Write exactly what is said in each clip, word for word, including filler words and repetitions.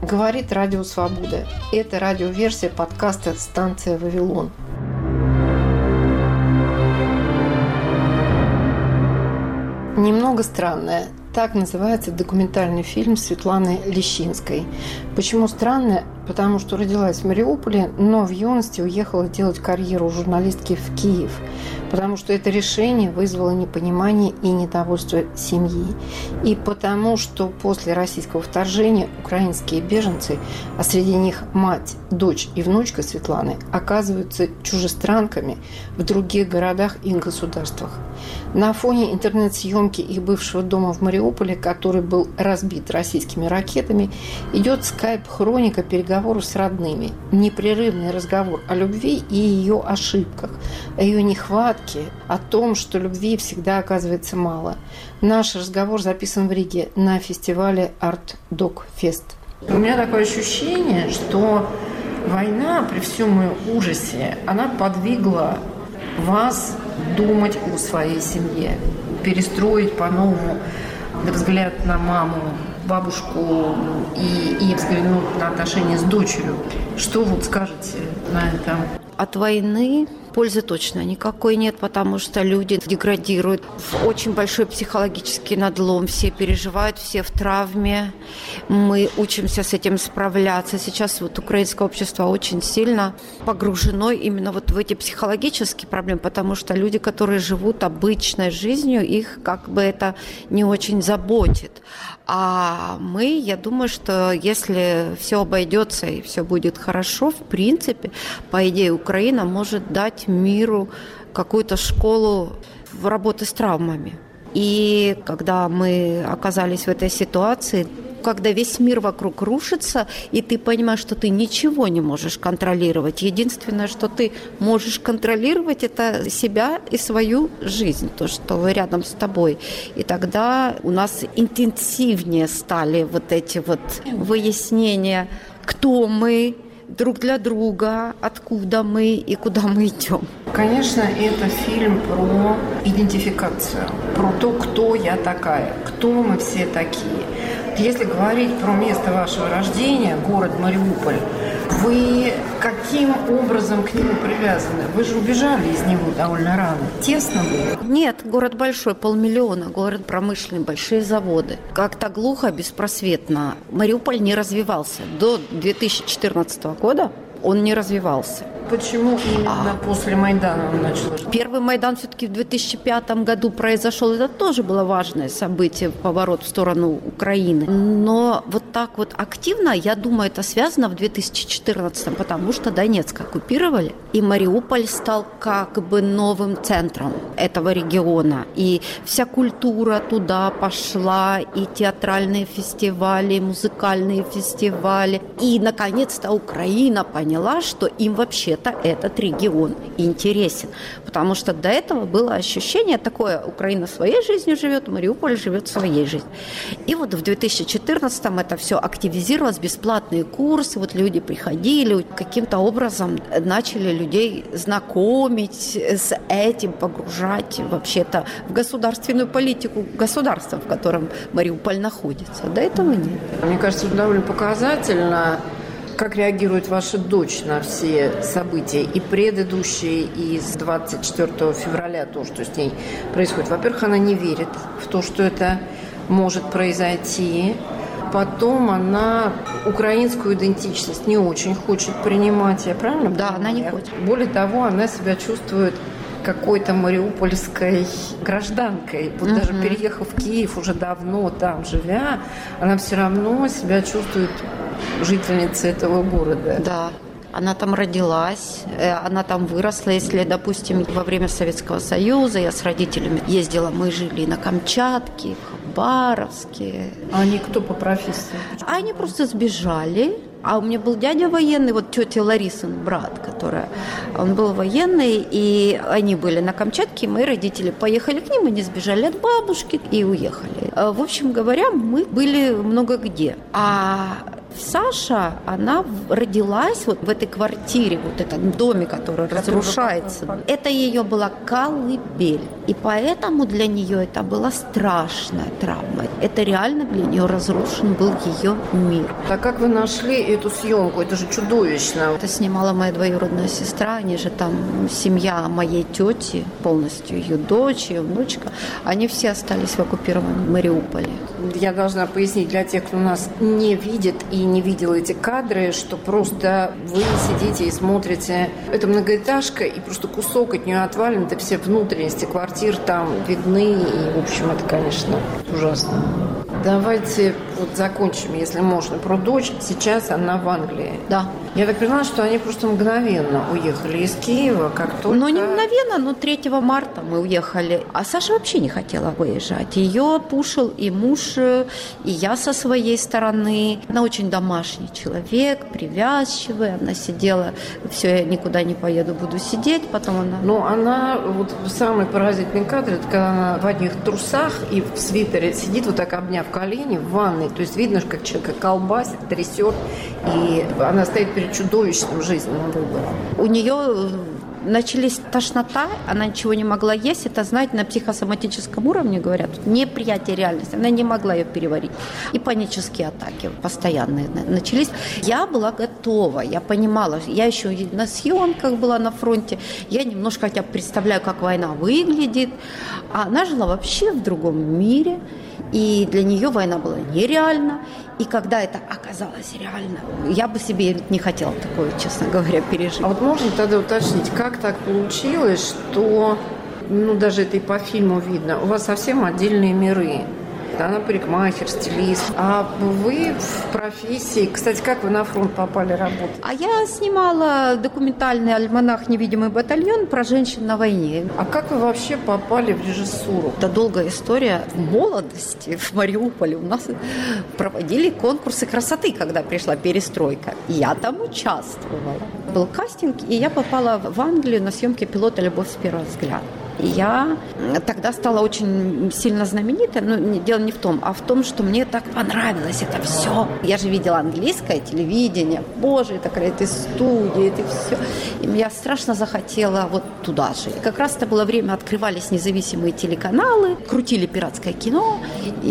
Говорит Радио Свобода. Это радиоверсия подкаста «Станция Вавилон». Немного странная. Так называется документальный фильм Светланы Лещинской. Почему странная? Потому что родилась в Мариуполе, но в юности уехала делать карьеру журналистки в Киев. Потому что это решение вызвало непонимание и недовольство семьи. И потому что после российского вторжения украинские беженцы, а среди них мать, дочь и внучка Светланы, оказываются чужестранками в других городах и государствах. На фоне интернет-съемки их бывшего дома в Мариуполе, который был разбит российскими ракетами, идет скайп-хроника переговоров с родными. Непрерывный разговор о любви и ее ошибках, о ее нехватке, о том, что любви всегда оказывается мало. Наш разговор записан в Риге на фестивале Art Dog Fest. У меня такое ощущение, что война, при всем ее ужасе, она подвигла вас думать о своей семье, перестроить по-новому взгляд на маму, бабушку и, и взглянуть на отношения с дочерью. Что вот скажете на это? От войны пользы точно никакой нет, потому что люди деградируют. Очень большой психологический надлом. Все переживают, все в травме. Мы учимся с этим справляться. Сейчас вот украинское общество очень сильно погружено именно вот в эти психологические проблемы, потому что люди, которые живут обычной жизнью, их как бы это не очень заботит. А мы, я думаю, что если все обойдется и все будет хорошо, в принципе, по идее, Украина может дать миру какую-то школу в работе с травмами. И когда мы оказались в этой ситуации, когда весь мир вокруг рушится, и ты понимаешь, что ты ничего не можешь контролировать. Единственное, что ты можешь контролировать, это себя и свою жизнь, то, что рядом с тобой. И тогда у нас интенсивнее стали вот эти вот выяснения, кто мы друг для друга, откуда мы и куда мы идем. Конечно, это фильм про идентификацию, про то, кто я такая, кто мы все такие. Если говорить про место вашего рождения, город Мариуполь, вы каким образом к нему привязаны? Вы же убежали из него довольно рано. Тесно было? Нет, город большой, полмиллиона, город промышленный, большие заводы. Как-то глухо, беспросветно. Мариуполь не развивался. До две тысячи четырнадцатого года он не развивался. Почему именно а... после Майдана он начал? Первый Майдан все-таки в две тысячи пятом году произошел. Это тоже было важное событие, поворот в сторону Украины. Но вот так вот активно, я думаю, это связано в две тысячи четырнадцатом, потому что Донецк оккупировали, и Мариуполь стал как бы новым центром этого региона. И вся культура туда пошла, и театральные фестивали, и музыкальные фестивали. И, наконец-то, Украина поняла, что им вообще этот регион интересен. Потому что до этого было ощущение такое: Украина своей жизнью живет, Мариуполь живет своей жизнью. И вот в две тысячи четырнадцатом это все активизировалось, бесплатные курсы, вот люди приходили, каким-то образом начали людей знакомить с этим, погружать вообще-то в государственную политику государства, в котором Мариуполь находится. До этого нет. Мне кажется, довольно показательно, как реагирует ваша дочь на все события, и предыдущие, и с двадцать четвёртого февраля, то, что с ней происходит. Во-первых, она не верит в то, что это может произойти. Потом она украинскую идентичность не очень хочет принимать. Я правильно Да, понимаю? она не хочет. Более того, она себя чувствует какой-то мариупольской гражданкой. Вот uh-huh. даже переехав в Киев, уже давно там живя, она все равно себя чувствует жительницей этого города. Да. Она там родилась, она там выросла. Если, допустим, во время Советского Союза я с родителями ездила, мы жили на Камчатке, в Хабаровске. А они кто по профессии? А они просто сбежали. А у меня был дядя военный, вот тетя Ларисин, брат, которая, он был военный, и они были на Камчатке, и мои родители поехали к ним, они сбежали от бабушки и уехали. В общем говоря, мы были много где. А Саша, она родилась вот в этой квартире, вот этом доме, который разрушается. Это ее была колыбель. И поэтому для нее это была страшная травма. Это реально для нее разрушен был ее мир. А как вы нашли эту съемку? Это же чудовищно. Это снимала моя двоюродная сестра. Они же там, семья моей тети, полностью ее дочь, ее внучка. Они все остались в оккупированном Мариуполе. Я должна пояснить для тех, кто нас не видит и не видел эти кадры, что просто вы сидите и смотрите. Это многоэтажка, и просто кусок от нее отвален. Это все внутренности квартир там видны. И, в общем, это, конечно, ужасно. Давайте вот закончим, если можно, про дочь. Сейчас она в Англии. Да. Я так поняла, что они просто мгновенно уехали из Киева, как только... Ну, не мгновенно, но третьего марта мы уехали. А Саша вообще не хотела выезжать. Ее пушил и муж, и я со своей стороны. Она очень домашний человек, привязчивый. Она сидела, все, я никуда не поеду, буду сидеть. Потом она... Ну, она, вот самый поразительный кадр, это когда она в одних трусах и в свитере сидит, вот так обняв колени в ванной. То есть видно, как человека колбасит, трясет. И она стоит перед чудовищным жизненным выбором. У нее начались тошнота, она ничего не могла есть. Это, знаете, на психосоматическом уровне, говорят, неприятие реальности. Она не могла ее переварить. И панические атаки постоянные начались. Я была готова, я понимала. Я еще на съемках была на фронте. Я немножко хотя бы представляю, как война выглядит. А она жила вообще в другом мире. И для нее война была нереальна. И когда это оказалось реально, я бы себе не хотела такое, честно говоря, пережить. А вот можно тогда уточнить, как так получилось, что, ну, даже это и по фильму видно, у вас совсем отдельные миры. Она парикмахер, стилист. А вы в профессии... Кстати, как вы на фронт попали работать? А я снимала документальный альманах «Невидимый батальон» про женщин на войне. А как вы вообще попали в режиссуру? Это долгая история. В молодости в Мариуполе у нас проводили конкурсы красоты, когда пришла перестройка. Я там участвовала. Был кастинг, и я попала в Англию на съемки пилота «Любовь с первого взгляда». И я тогда стала очень сильно знаменитой, но дело не в том, а в том, что мне так понравилось это все. Я же видела английское телевидение, боже, это какая-то студия, это все. И я страшно захотела вот туда же. И как раз это было время, открывались независимые телеканалы, крутили пиратское кино,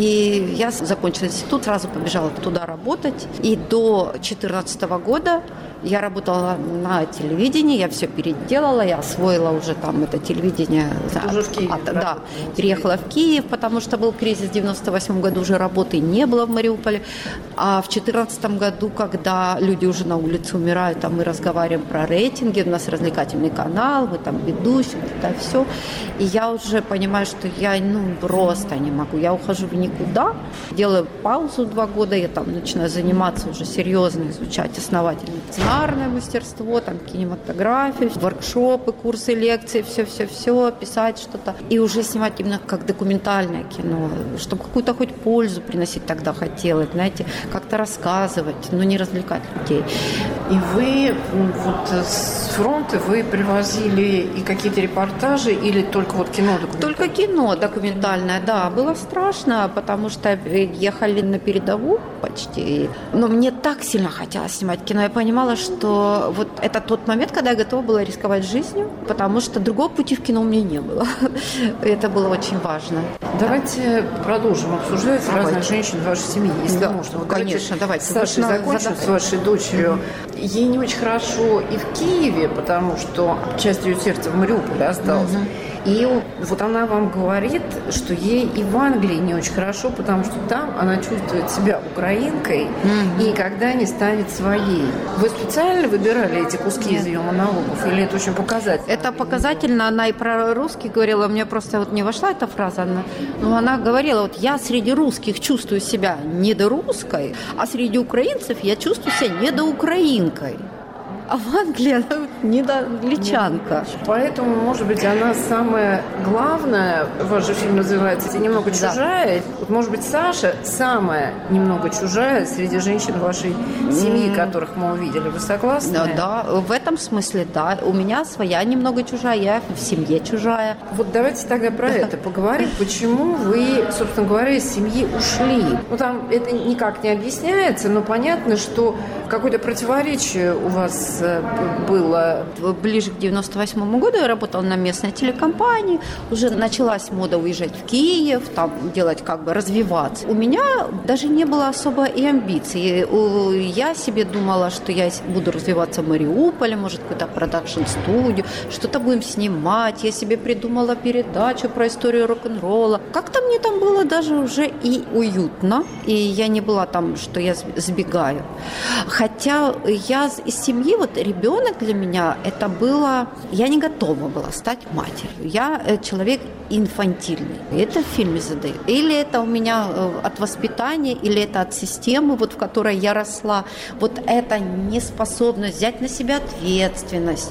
и я закончила институт, сразу побежала туда работать. И до две тысячи четырнадцатого года я работала на телевидении, я все переделала, я освоила уже там это телевидение. Уже в Киеве, от, да, переехала в Киев, потому что был кризис в девяносто восьмом году, уже работы не было в Мариуполе. А в четырнадцатом году, когда люди уже на улице умирают, там мы разговариваем про рейтинги, у нас развлекательный канал, мы там ведущие, это все. И я уже понимаю, что я ну, просто не могу. Я ухожу в никуда, делаю паузу два года, я там начинаю заниматься уже серьезно, изучать основательно сценарное мастерство, там кинематографию, воркшопы, курсы, лекции, все-все-все, писать что-то. И уже снимать именно как документальное кино, чтобы какую-то хоть пользу приносить тогда хотелось, знаете, как-то рассказывать, но не развлекать людей. И вы вот с фронта вы привозили и какие-то репортажи или только вот кино документальное? Только кино документальное, да. Было страшно, потому что ехали на передовую почти. Но мне так сильно хотелось снимать кино. Я понимала, что вот это тот момент, когда я готова была рисковать жизнью, потому что другого пути в кино у меня не было. Это было очень важно. Давайте продолжим обсуждать давайте. разных женщин в вашей семье, если да, можно. Вот конечно, давайте. С Сашей закончим, с вашей дочерью. Mm-hmm. Ей не очень хорошо и в Киеве, потому что часть ее сердца в Мариуполе осталась. Mm-hmm. И вот она вам говорит, что ей и в Англии не очень хорошо, потому что там она чувствует себя украинкой mm-hmm. и никогда не станет своей. Вы специально выбирали эти куски Нет. из ее монологов? Или это очень показательно? Это показательно. Она и про русский говорила. Мне просто вот не вошла эта фраза. Она, но она говорила, вот я среди русских чувствую себя недорусской, а среди украинцев я чувствую себя недоукраинкой. А в Англии она недоангличанка. Поэтому, может быть, она самая главная, ваш же фильм называется «Немного чужая». Да. Вот, может быть, Саша самая немного чужая среди женщин вашей семьи, mm. которых мы увидели. Вы согласны? Да, да, в этом смысле, да. У меня своя немного чужая, я в семье чужая. Вот давайте тогда про это поговорим. Почему вы, собственно говоря, из семьи ушли? Ну, там это никак не объясняется, но понятно, что какое-то противоречие у вас вас было? Ближе к девяносто восьмому году я работала на местной телекомпании. Уже началась мода уезжать в Киев, там делать, как бы развиваться. У меня даже не было особо и амбиций. Я себе думала, что я буду развиваться в Мариуполе, может, какую-то продакшн-студию, что-то будем снимать. Я себе придумала передачу про историю рок-н-ролла. Как-то мне там было даже уже и уютно. И я не была там, что я сбегаю. Хотя я из семьи, вот ребенок для меня, это было... Я не готова была стать матерью. Я человек инфантильный. И это в фильме задают. Или это у меня от воспитания, или это от системы, вот в которой я росла. Вот эта неспособность взять на себя ответственность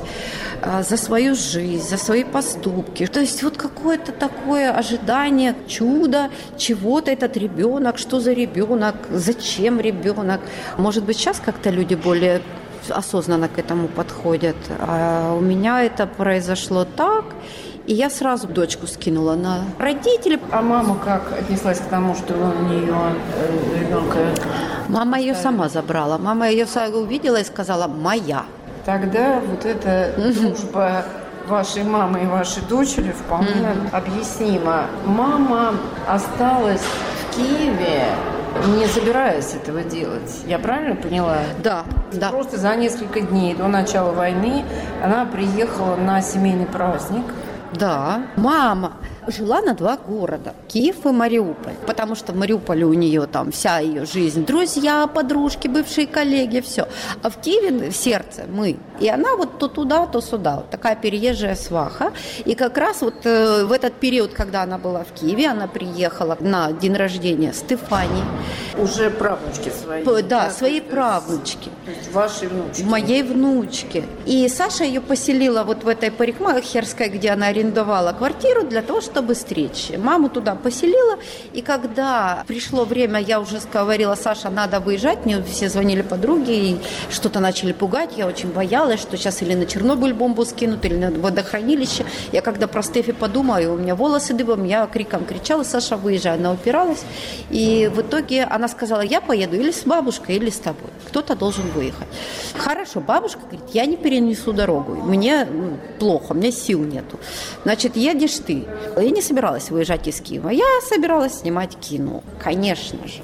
за свою жизнь, за свои поступки. То есть вот какое-то такое ожидание чуда, чего-то этот ребенок, что за ребенок, зачем ребенок. Может быть, сейчас как-то люди более осознанно к этому подходят. А у меня это произошло так, и я сразу дочку скинула на родителей. А мама как отнеслась к тому, что у нее ребенка? Мама ее сама забрала. Мама ее увидела и сказала: «Моя». Тогда вот эта дружба вашей мамы и вашей дочери вполне mm-hmm. объяснима. Мама осталась в Киеве, не собираясь этого делать. Я правильно поняла? Да, да. Просто за несколько дней до начала войны она приехала на семейный праздник. Да. Мама жила на два города – Киев и Мариуполь. Потому что в Мариуполе у нее там вся ее жизнь, друзья, подружки, бывшие коллеги, все. А в Киеве в сердце мы. И она вот то туда, то сюда. Вот такая переезжая сваха. И как раз вот э, в этот период, когда она была в Киеве, она приехала на день рождения Стефании. Уже правнучки свои. Да, да, своей правнучки. То есть вашей внучки. Моей внучки. И Саша ее поселила вот в этой парикмахерской, где она арендовала квартиру для того, чтобы стричь. Маму туда поселила, и когда пришло время, я уже говорила: Саша, надо выезжать. Мне все звонили подруги и что-то начали пугать. Я очень боялась, что сейчас или на Чернобыль бомбу скинут, или на водохранилище. Я когда про Стефи подумаю, у меня волосы дыбом, я криком кричала: Саша, выезжай. Она упиралась, и в итоге она сказала: я поеду или с бабушкой, или с тобой. Кто-то должен выехать. Хорошо, бабушка говорит: я не перенесу дорогу, мне ну, плохо, у меня сил нету. Значит, едешь ты. Я не собиралась выезжать из Киева, я собиралась снимать кино, конечно же.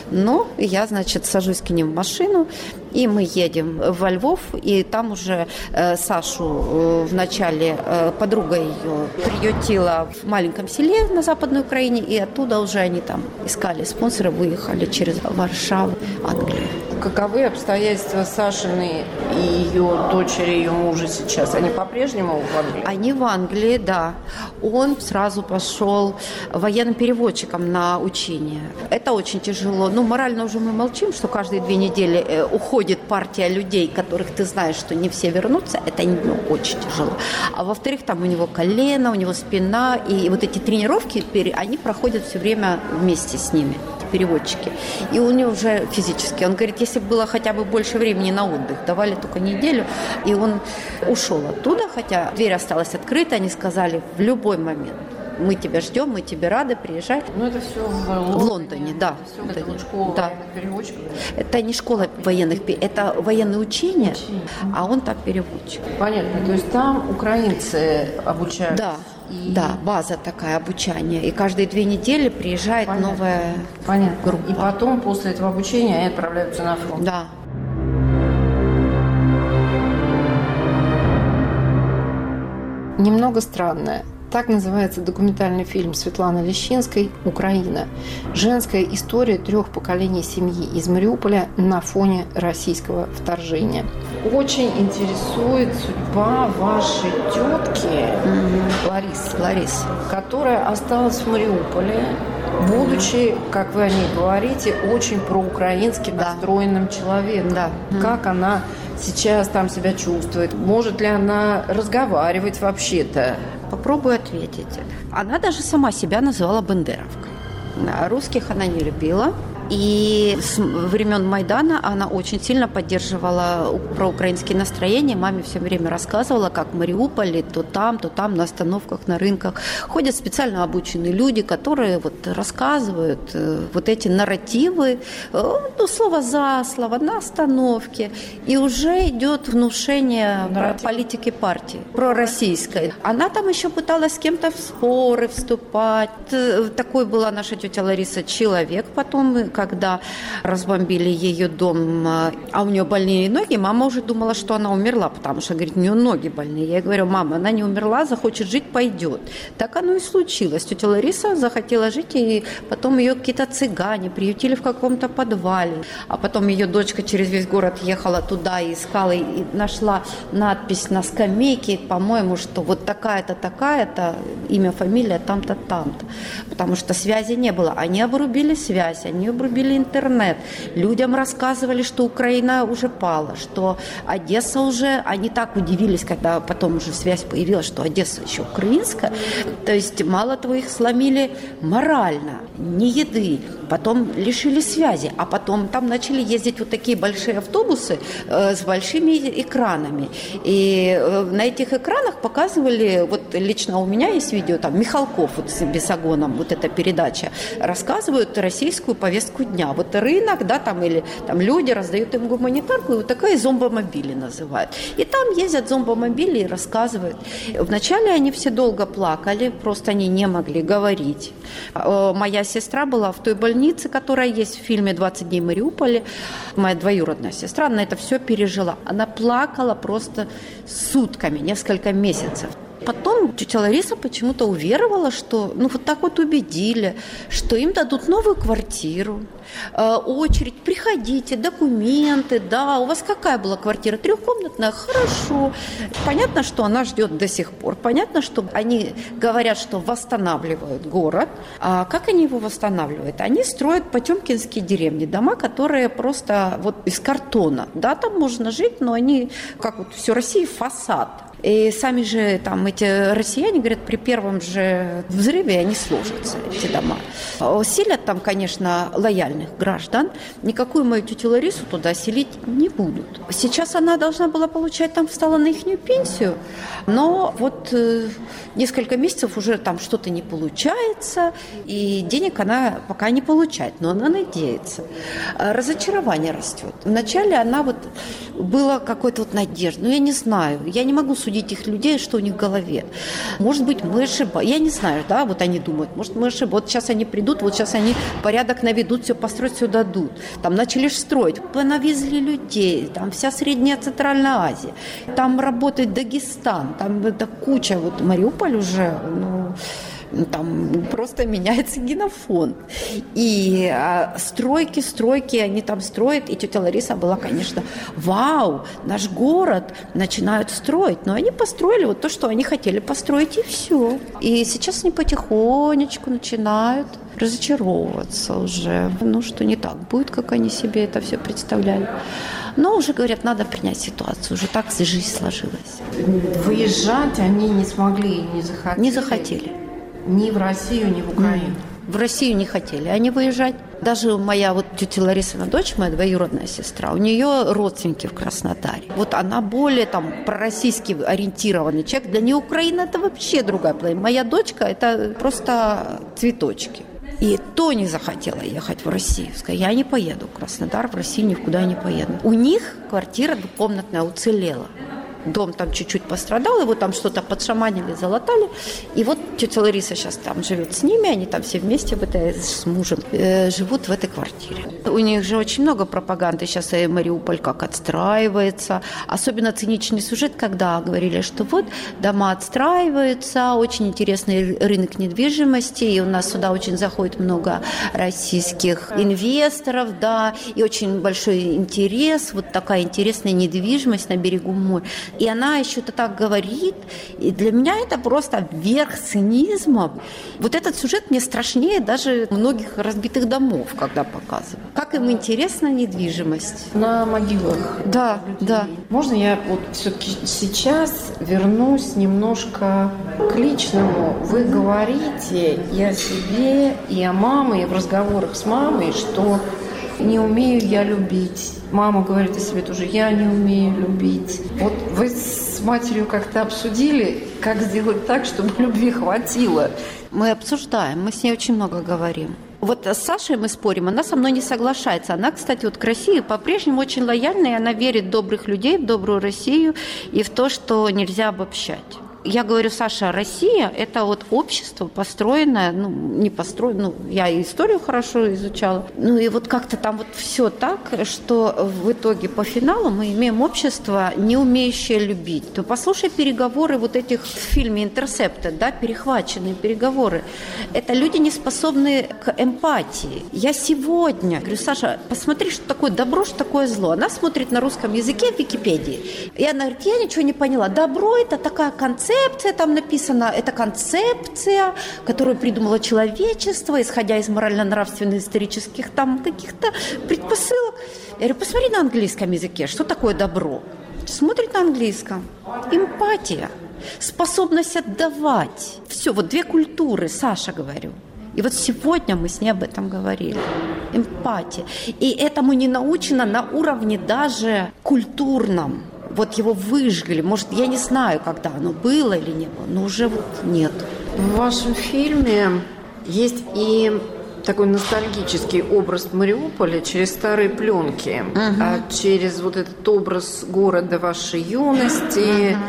Но я, значит, сажусь к ним в машину, и мы едем во Львов, и там уже э, Сашу э, вначале э, подруга ее приютила в маленьком селе на Западной Украине, и оттуда уже они там искали спонсора, выехали через Варшаву, Англию. Каковы обстоятельства Сашины и ее дочери, ее мужа сейчас? Они по-прежнему в Англии? Они в Англии, да. Он сразу пошел военным переводчиком на учение. Это очень тяжело. Ну, морально уже мы молчим, что каждые две недели уходит партия людей, которых ты знаешь, что не все вернутся. Это ну, очень тяжело. А во-вторых, там у него колено, у него спина. И вот эти тренировки, они проходят все время вместе с ними, переводчики. И у него уже физически. Он говорит, если бы было хотя бы больше времени на отдых, давали только неделю, и он ушел оттуда, хотя дверь осталась открыта, они сказали в любой момент: мы тебя ждем, мы тебе рады, приезжай. Ну, это все в Лондоне. В Лондоне, да. Это, это, это школа да. военных переводчиков? Это не школа военных, это военные учения, Учение. А он там переводчик. Понятно, то есть там украинцы обучаются? Да. И... Да, база такая обучения. И каждые две недели приезжает Понятно. новая Понятно. группа. И потом, после этого обучения, они отправляются на фронт? Да. Немного странное. Так называется документальный фильм Светланы Лещинской «Украина». Женская история трех поколений семьи из Мариуполя на фоне российского вторжения. Очень интересует судьба вашей тетки mm-hmm. Ларисы, Ларисы, которая осталась в Мариуполе, будучи, как вы о ней говорите, очень проукраински да. настроенным человеком. Да. Как mm-hmm. она сейчас там себя чувствует? Может ли она разговаривать вообще-то? Попробую ответить. Она даже сама себя называла бандеровкой. Русских она не любила. И с времен Майдана она очень сильно поддерживала проукраинские настроения. Маме все время рассказывала, как в Мариуполе то там, то там, на остановках, на рынках ходят специально обученные люди, которые вот рассказывают вот эти нарративы, ну, слово за слово, на остановке. И уже идет внушение Нарратив. Политики партии, пророссийской. Она там еще пыталась с кем-то в споры вступать. Такой была наша тетя Лариса человек. Потом, когда разбомбили ее дом, а у нее больные ноги, мама уже думала, что она умерла, потому что, говорит, у нее ноги больные. Я говорю, мама, она не умерла, захочет жить, пойдет. Так оно и случилось. Тетя Лариса захотела жить, и потом ее какие-то цыгане приютили в каком-то подвале. А потом ее дочка через весь город ехала туда и искала, и нашла надпись на скамейке, по-моему, что вот такая-то, такая-то, имя, фамилия, там-то, там-то. Потому что связи не было. Они обрубили связь, они обрубили интернет. Людям рассказывали, что Украина уже пала, что Одесса уже... Они так удивились, когда потом уже связь появилась, что Одесса еще украинская. То есть мало того, их сломили морально, ни еды. Потом лишили связи. А потом там начали ездить вот такие большие автобусы э, с большими экранами. И э, на этих экранах показывали, вот лично у меня есть видео, там Михалков вот с Бесогоном, вот эта передача, рассказывают российскую повестку дня. Вот рынок, да, там, или там люди раздают им гуманитарку, и вот такая зомбомобили называют. И там ездят зомбомобили и рассказывают. Вначале они все долго плакали, просто они не могли говорить. Моя сестра была в той больнице, которая есть в фильме «двадцать дней в Мариуполе». Моя двоюродная сестра, она это все пережила. Она плакала просто сутками, несколько месяцев. Потом тетя Лариса почему-то уверовала, что ну вот так вот убедили, что им дадут новую квартиру, э, очередь, приходите, документы, да, у вас какая была квартира? Трехкомнатная? Хорошо. Понятно, что она ждет до сих пор. Понятно, что они говорят, что восстанавливают город. А как они его восстанавливают? Они строят потемкинские деревни, дома, которые просто вот из картона. Да, там можно жить, но они, как вот все России, фасад. И сами же там эти россияне говорят, при первом же взрыве они сложатся, эти дома. Селят там, конечно, лояльных граждан. Никакую мою тетю Ларису туда селить не будут. Сейчас она должна была получать, там встала на ихнюю пенсию, но вот э, несколько месяцев уже там что-то не получается, и денег она пока не получает, но она надеется. Разочарование растет. Вначале она вот была какой-то вот надежда. Ну, я не знаю, я не могу судить их людей, что у них в голове. Может быть, мы ошибаемся. Я не знаю, да, вот они думают, может, мы ошибаемся. Вот сейчас они придут, вот сейчас они порядок наведут, все построить, все дадут. Там начали строить, навезли людей, там вся Средняя Центральная Азия, там работает Дагестан, там это куча, вот Мариуполь уже, ну... Там просто меняется генофонд. И а, стройки, стройки, они там строят. И тетя Лариса была, конечно, вау, наш город начинают строить. Но они построили вот то, что они хотели построить, и все. И сейчас они потихонечку начинают разочаровываться уже. Ну, что не так будет, как они себе это все представляли. Но уже, говорят, надо принять ситуацию. Уже так жизнь сложилась. Выезжать они не смогли, не захотели. Не захотели. Ни в Россию, ни в Украину. В Россию не хотели они выезжать. Даже моя вот тетя Ларисина дочь, моя двоюродная сестра, у нее родственники в Краснодаре. Вот она более там пророссийски ориентированный человек. Для нее Украина – это вообще другая планета. Моя дочка – это просто цветочки. И то не захотела ехать в Россию. Сказала, я не поеду в Краснодар, в Россию никуда не поеду. У них квартира двухкомнатная уцелела. Дом там чуть-чуть пострадал, его там что-то подшаманили, залатали. И вот тетя Лариса сейчас там живет с ними, они там все вместе в этой, с мужем э, живут в этой квартире. У них же очень много пропаганды. Сейчас и Мариуполь как отстраивается. Особенно циничный сюжет, когда говорили, что вот дома отстраиваются, очень интересный рынок недвижимости, и у нас сюда очень заходит много российских инвесторов, да, и очень большой интерес, вот такая интересная недвижимость на берегу моря. И она еще это так говорит. И для меня это просто верх цинизма. Вот этот сюжет мне страшнее даже многих разбитых домов, когда показывают. Как им интересна недвижимость. На могилах. Да, да. Можно я вот все-таки сейчас вернусь немножко к личному? Вы говорите и о себе, и о маме, и в разговорах с мамой, что не умею я любить. Мама говорит о себе тоже, я не умею любить. Вот вы с матерью как-то обсудили, как сделать так, чтобы любви хватило? Мы обсуждаем, мы с ней очень много говорим. Вот с Сашей мы спорим, она со мной не соглашается. Она, кстати, вот к России по-прежнему очень лояльна, и она верит в добрых людей, в добрую Россию и в то, что нельзя обобщать. Я говорю, Саша, Россия – это вот общество построенное, ну, не построенное, ну, я и историю хорошо изучала, ну, и вот как-то там вот все так, что в итоге по финалу мы имеем общество, не умеющее любить. То послушай переговоры вот этих в фильме «Интерсептед», да, перехваченные переговоры. Это люди, не способные к эмпатии. Я сегодня говорю, Саша, посмотри, что такое добро, что такое зло. Она смотрит на русском языке в Википедии, и она говорит, я ничего не поняла. Добро – это такая концепция, Концепция там написана, это концепция, которую придумало человечество, исходя из морально-нравственных исторических там каких-то предпосылок. Я говорю, посмотри на английском языке, что такое добро. Смотрит на английском. Эмпатия, способность отдавать. Все, вот две культуры, Саша, говорю. И вот сегодня мы с ней об этом говорили. Эмпатия. И этому не научено на уровне даже культурном. Вот его выжгли. Может, я не знаю, когда оно было или не было, но уже вот нет. В вашем фильме есть и такой ностальгический образ Мариуполя через старые пленки, uh-huh. а через вот этот образ города вашей юности. Uh-huh.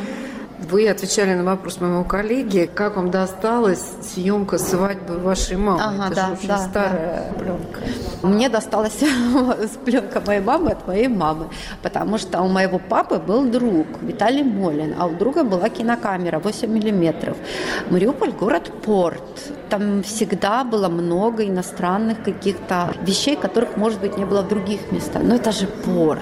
Вы отвечали на вопрос моего коллеги, как вам досталась съемка свадьбы вашей мамы. Ага, Это да, же очень да, старая да. пленка. Мне досталась пленка моей мамы от моей мамы, потому что у моего папы был друг Виталий Молин, а у друга была кинокамера восемь миллиметров. Мариуполь – город-порт. Там всегда было много иностранных каких-то вещей, которых, может быть, не было в других местах. Но это же порт.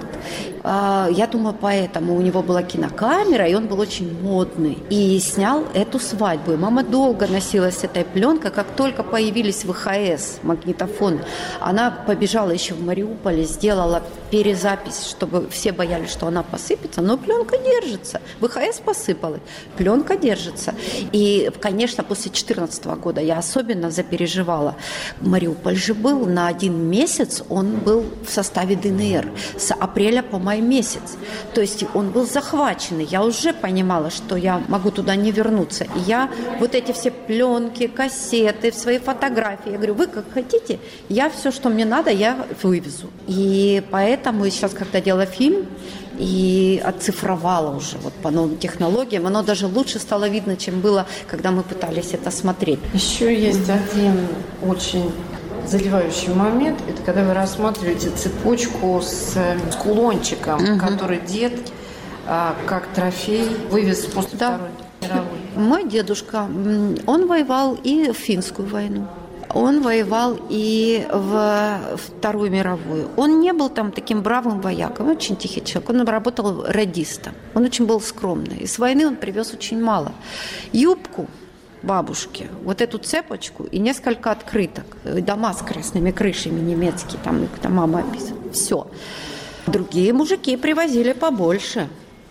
Я думаю, поэтому у него была кинокамера, и он был очень модный. И снял эту свадьбу. И мама долго носилась с этой пленкой. Как только появились вэ ха эс, магнитофоны, она побежала еще в Мариуполе, сделала перезапись, чтобы все боялись, что она посыпется. Но пленка держится. вэ ха эс посыпалась, пленка держится. И, конечно, после две тысячи четырнадцатого года я особенно запереживала. Мариуполь же был на один месяц, он был в составе дэ эн эр с апреля по май месяц. То есть он был захваченный. Я уже понимала, что я могу туда не вернуться. И я вот эти все пленки, кассеты, свои фотографии, я говорю, вы как хотите, я все, что мне надо, я вывезу. И поэтому сейчас, когда делала фильм, и оцифровала уже вот по новым технологиям. Оно даже лучше стало видно, чем было, когда мы пытались это смотреть. Еще есть один очень задевающий момент. Это когда вы рассматриваете цепочку с, с кулончиком, угу. который дед а, как трофей вывез после да. Второй мировой. Мой дедушка, он воевал и в Финскую войну. Он воевал и в Вторую мировую. Он не был там таким бравым вояком, очень тихий человек. Он работал радистом. Он очень был скромный. И с войны он привез очень мало. Юбку бабушки, вот эту цепочку и несколько открыток. Дома с красными крышами немецкие, там, там мама описывала. Все. Другие мужики привозили побольше.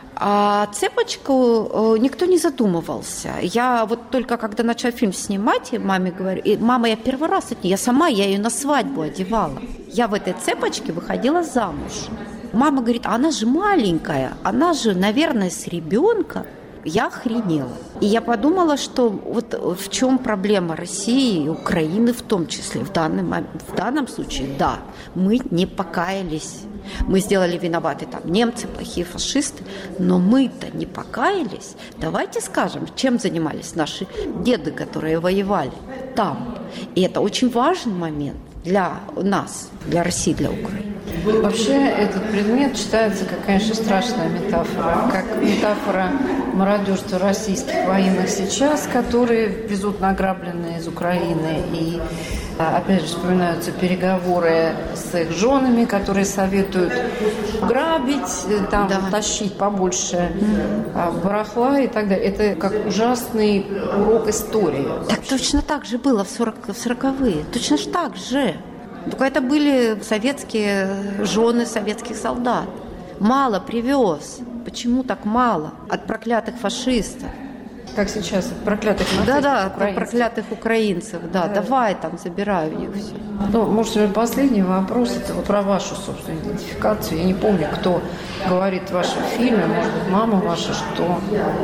А цепочку никто не задумывался. Я вот только когда начала фильм снимать, и маме говорю, и мама, я первый раз от нее, я сама, я ее на свадьбу одевала. Я в этой цепочке выходила замуж. Мама говорит, а она же маленькая, она же, наверное, с ребенка. Я охренела. И я подумала, что вот в чем проблема России и Украины в том числе. В данном, в данном случае, да, мы не покаялись. Мы сделали виноваты там немцы, плохие фашисты, но мы-то не покаялись. Давайте скажем, чем занимались наши деды, которые воевали там. И это очень важный момент для нас, для России, для Украины. Вообще этот предмет читается как, конечно, страшная метафора. Как метафора мародерства российских военных сейчас, которые везут награбленные из Украины и Опять же, вспоминаются переговоры с их женами, которые советуют грабить, там, да. тащить побольше mm. барахла и так далее. Это как ужасный урок истории. Так точно так же было в сороковые. Точно ж так же. Только это были советские жены советских солдат. Мало привез. Почему так мало? От проклятых фашистов. Как сейчас, от проклятых нацистов. Да-да, от проклятых украинцев. Да, да, давай там, забирай у них все. Ну, может, последний вопрос, это про вашу собственную идентификацию. Я не помню, кто говорит в вашем фильме, может быть, мама ваша, что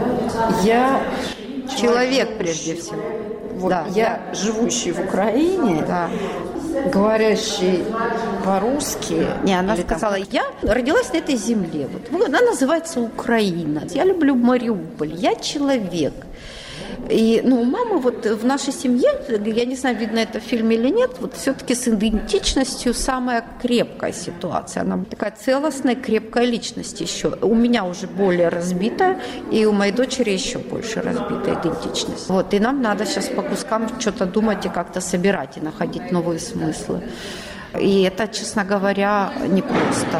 я человек, человек прежде всего. Вот, да, я да. живущий в Украине, да. говорящий по-русски. Не, она сказала, там... я родилась на этой земле. Вот. Она называется Украина. Я люблю Мариуполь. Я человек. И, ну, мама вот в нашей семье, я не знаю, видно это в фильме или нет, вот все-таки с идентичностью самая крепкая ситуация. Она такая целостная, крепкая личность еще. У меня уже более разбитая, и у моей дочери еще больше разбитая идентичность. Вот, и нам надо сейчас по кускам что-то думать и как-то собирать, и находить новые смыслы. И это, честно говоря, непросто.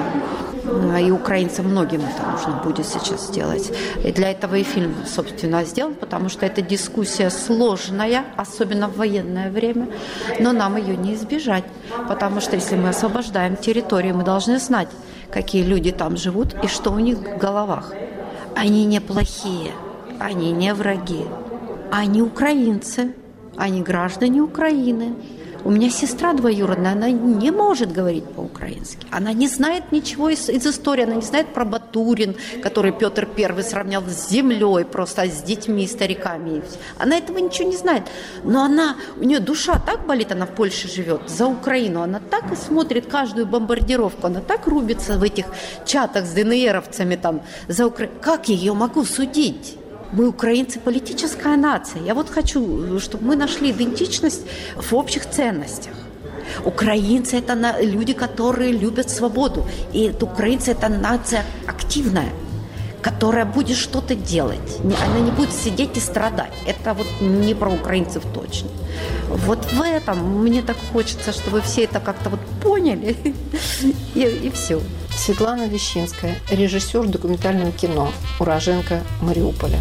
И украинцам многим это нужно будет сейчас сделать. И для этого и фильм, собственно, сделан, потому что эта дискуссия сложная, особенно в военное время, но нам ее не избежать, потому что если мы освобождаем территорию, мы должны знать, какие люди там живут и что у них в головах. Они не плохие, они не враги, они украинцы, они граждане Украины. У меня сестра двоюродная, она не может говорить по-украински. Она не знает ничего из, из истории, она не знает про Батурин, который Петр Первый сравнял с землей, просто с детьми, стариками. Она этого ничего не знает. Но она, у нее душа так болит, она в Польше живет, за Украину. Она так и смотрит каждую бомбардировку, она так рубится в этих чатах с ДНРовцами там за Украину. Как я ее могу судить? Мы, украинцы, политическая нация. Я вот хочу, чтобы мы нашли идентичность в общих ценностях. Украинцы – это люди, которые любят свободу. И украинцы – это нация активная, которая будет что-то делать. Она не будет сидеть и страдать. Это вот не про украинцев точно. Вот в этом мне так хочется, чтобы все это как-то вот поняли. И, и все. Светлана Лещинская, режиссер документального кино, уроженка Мариуполя.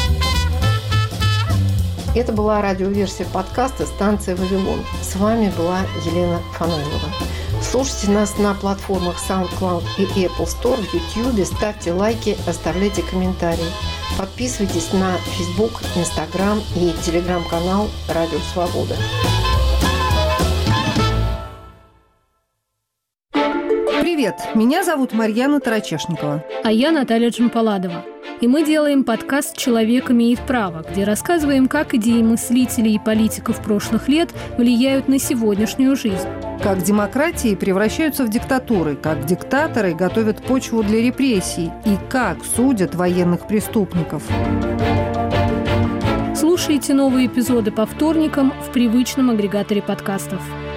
Это была радиоверсия подкаста «Станция Вавилон». С вами была Елена Фанайлова. Слушайте нас на платформах SoundCloud и Apple Store, в YouTube, ставьте лайки, оставляйте комментарии. Подписывайтесь на Facebook, Instagram и телеграм-канал «Радио Свобода». Привет, меня зовут Марьяна Тарачешникова. А я Наталья Джампаладова. И мы делаем подкаст «Человек имеет право», где рассказываем, как идеи мыслителей и политиков прошлых лет влияют на сегодняшнюю жизнь. Как демократии превращаются в диктатуры, как диктаторы готовят почву для репрессий и как судят военных преступников. Слушайте новые эпизоды по вторникам в привычном агрегаторе подкастов.